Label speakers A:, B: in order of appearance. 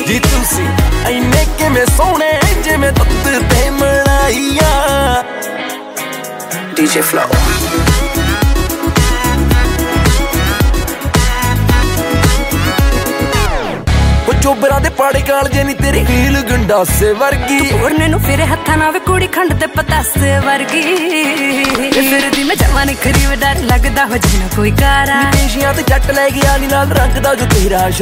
A: ਜੀ ਤੁਸੀਂ ਐਨੇ ਕਿਵੇਂ ਸੋਹਣੇ ਜਿਵੇਂ ਦੁੱਧ ਤੇ ਮਲਾਈਆਂ DJ Flow ਚੋਬਰਾਂ ਦੇ ਪਾੜੇ ਕਾਲਜੇ ਨੀ ਤੇਰੀ ਹੀਲ ਗੰਡਾਸੇ ਵਰਗੀ
B: ਉਹਨੇ ਨੂੰ ਫਿਰ ਹੱਥਾਂ ਨਾਲ ਵੇ ਕੁੜੀ ਖੰਡ ਤੇ ਪਤਾਸੇ ਵਰਗੀ ਫਿਰ ਦੀ ਮੈਂ ਜਵਾਨ ਖਰੀ ਵੇ ਡਰ ਲੱਗਦਾ ਹੋ ਜਿਵੇਂ ਕੋਈ ਕਾਰਾ
A: ਪੇਸ਼ੀਆਂ ਤੇ ਜੱਟ ਲੈ ਗਿਆ ਨੀ ਨਾਲ ਰੰਗ ਦਾ ਜੋ ਤੇਰਾ